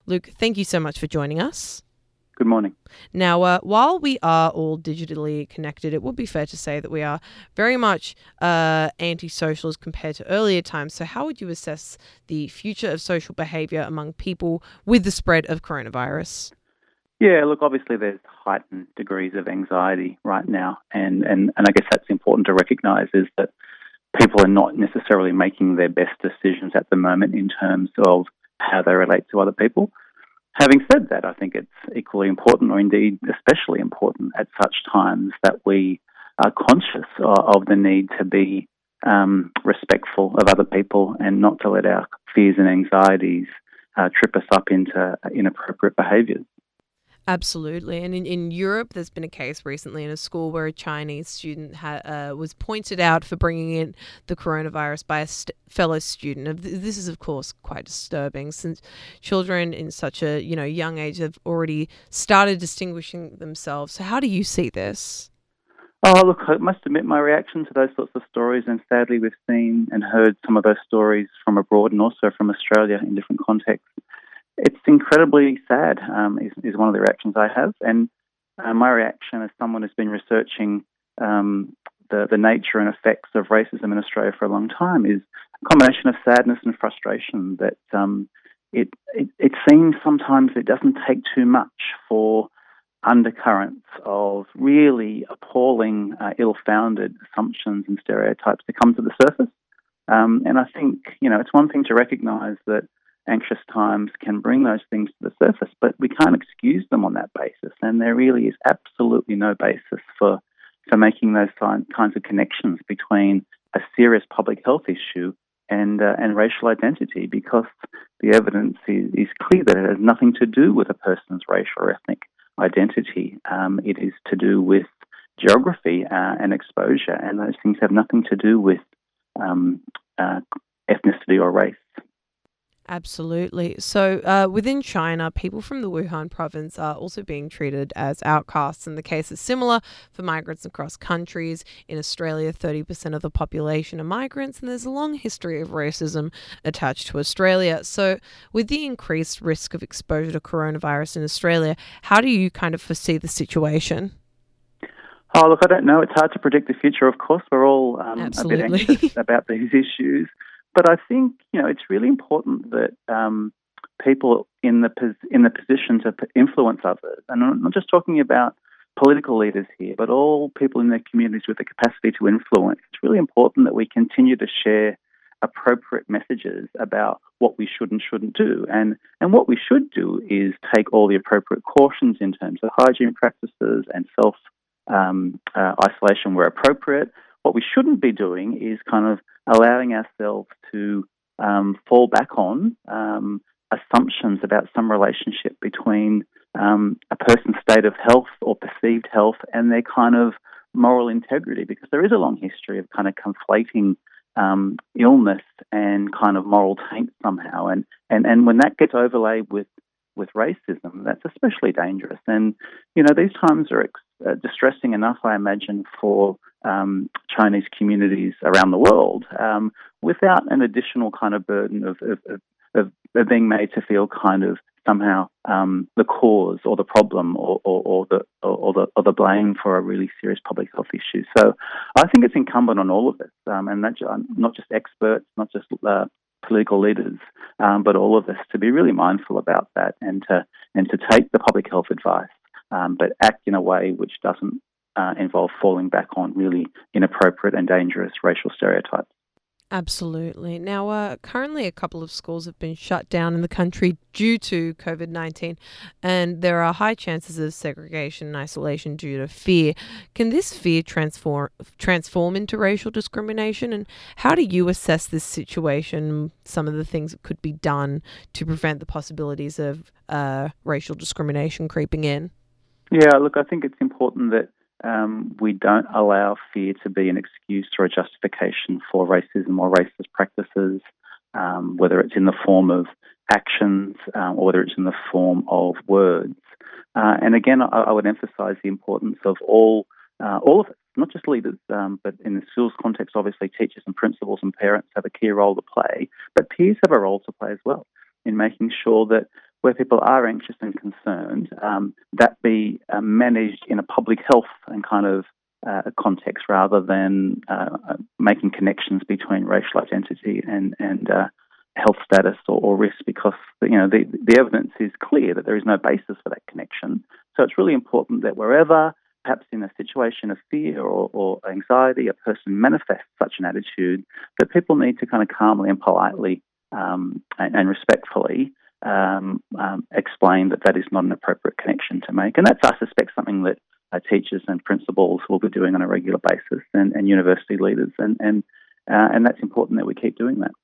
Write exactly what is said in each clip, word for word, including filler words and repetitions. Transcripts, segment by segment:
Luke, thank you so much for joining us. Good morning. Now, uh, while we are all digitally connected, it would be fair to say that we are very much uh, anti-social as compared to earlier times. So how would you assess the future of social behaviour among people with the spread of coronavirus? Yeah, look, obviously there's heightened degrees of anxiety right now. And, and, and I guess that's important to recognise is that people are not necessarily making their best decisions at the moment in terms of how they relate to other people. Having said that, I think it's equally important, or indeed especially important at such times, that we are conscious of the need to be um, respectful of other people and not to let our fears and anxieties uh, trip us up into inappropriate behaviours. Absolutely. And in, in Europe, there's been a case recently in a school where a Chinese student ha- uh, was pointed out for bringing in the coronavirus by a st- fellow student. This is, of course, quite disturbing since children in such a you know young age have already started distinguishing themselves. So how do you see this? Oh, look, I must admit my reaction to those sorts of stories, and sadly we've seen and heard some of those stories from abroad and also from Australia in different contexts. It's incredibly sad, um, is, is one of the reactions I have. And uh, my reaction as someone who's been researching um, the, the nature and effects of racism in Australia for a long time is a combination of sadness and frustration that um, it, it, it seems sometimes it doesn't take too much for undercurrents of really appalling, uh, ill-founded assumptions and stereotypes to come to the surface. Um, and I think, you know, it's one thing to recognise that anxious times can bring those things to the surface, but we can't excuse them on that basis. And there really is absolutely no basis for for making those kinds of connections between a serious public health issue and uh, and racial identity, because the evidence is, is clear that it has nothing to do with a person's racial or ethnic identity. Um, it is to do with geography uh, and exposure, and those things have nothing to do with um, uh, ethnicity or race. Absolutely. So uh, within China, people from the Wuhan province are also being treated as outcasts, and the case is similar for migrants across countries. In Australia, thirty percent of the population are migrants, and there's a long history of racism attached to Australia. So with the increased risk of exposure to coronavirus in Australia, how do you kind of foresee the situation? Oh, look, I don't know. It's hard to predict the future, of course. We're all um, a bit Absolutely. anxious about these issues. But I think, you know, it's really important that um, people in the pos- in the position to p- influence others, and I'm not just talking about political leaders here, but all people in their communities with the capacity to influence. It's really important that we continue to share appropriate messages about what we should and shouldn't do. And, and what we should do is take all the appropriate cautions in terms of hygiene practices and self um, uh, isolation where appropriate. What we shouldn't be doing is kind of allowing ourselves to um, fall back on um, assumptions about some relationship between um, a person's state of health or perceived health and their kind of moral integrity, because there is a long history of kind of conflating um, illness and kind of moral taint somehow. And, and, and when that gets overlaid with with racism, that's especially dangerous. And, you know, these times are ex- uh, distressing enough, I imagine, for um, Chinese communities around the world um, without an additional kind of burden of, of, of, of being made to feel kind of somehow um, the cause or the problem or, or, or, the, or, the, or the blame for a really serious public health issue. So I think it's incumbent on all of us, um, and that's not just experts, not just uh, political leaders, um, but all of us, to be really mindful about that and to and to take the public health advice, um, but act in a way which doesn't uh, involve falling back on really inappropriate and dangerous racial stereotypes. Absolutely. Now, uh, currently a couple of schools have been shut down in the country due to COVID nineteen, and there are high chances of segregation and isolation due to fear. Can this fear transform transform into racial discrimination? And how do you assess this situation, some of the things that could be done to prevent the possibilities of uh, racial discrimination creeping in? Yeah, look, I think it's important that Um, we don't allow fear to be an excuse or a justification for racism or racist practices, um, whether it's in the form of actions um, or whether it's in the form of words. Uh, and again, I, I would emphasise the importance of all uh, all of us, not just leaders, um, but in the schools context, obviously teachers and principals and parents have a key role to play, but peers have a role to play as well in making sure that where people are anxious and concerned, um, that be uh, managed in a public health and kind of uh, context rather than uh, making connections between racial identity and and uh, health status or, or risk, because you know the the evidence is clear that there is no basis for that connection. So it's really important that wherever, perhaps in a situation of fear or, or anxiety, a person manifests such an attitude, that people need to kind of calmly and politely um, and, and respectfully um, um, explain that that is not an appropriate connection to make. And that's, I suspect, something that uh, teachers and principals will be doing on a regular basis, and, and university leaders, and and uh, and that's important that we keep doing that.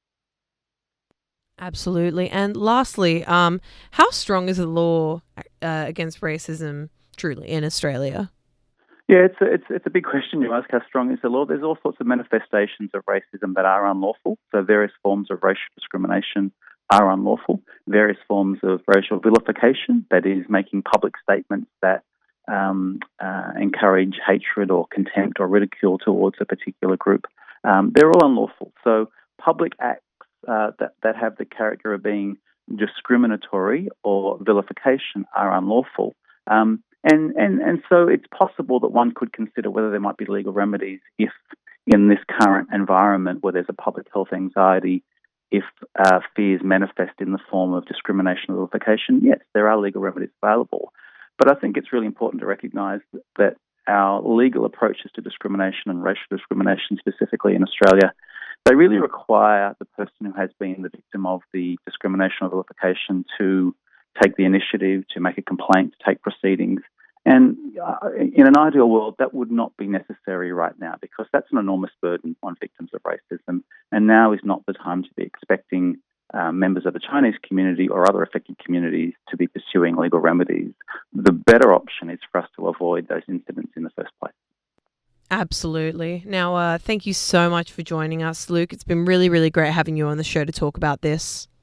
Absolutely. And lastly, um, how strong is the law uh, against racism truly in Australia? Yeah, it's a, it's it's a big question you ask. How strong is the law? There's all sorts of manifestations of racism that are unlawful. So various forms of racial discrimination are unlawful. Various forms of racial vilification, that is, making public statements that um, uh, encourage hatred or contempt or ridicule towards a particular group, um, they're all unlawful. So public acts uh, that that have the character of being discriminatory or vilification are unlawful. Um, And, and and so it's possible that one could consider whether there might be legal remedies if, in this current environment where there's a public health anxiety, if uh, fears manifest in the form of discrimination or vilification, yes, there are legal remedies available. But I think it's really important to recognise that our legal approaches to discrimination and racial discrimination, specifically in Australia, they really require the person who has been the victim of the discrimination or vilification to take the initiative, to make a complaint, to take proceedings. And uh, in an ideal world, that would not be necessary right now, because that's an enormous burden on victims of racism. And now is not the time to be expecting uh, members of the Chinese community or other affected communities to be pursuing legal remedies. The better option is for us to avoid those incidents in the first place. Absolutely. Now, uh, thank you so much for joining us, Luke. It's been really, really great having you on the show to talk about this.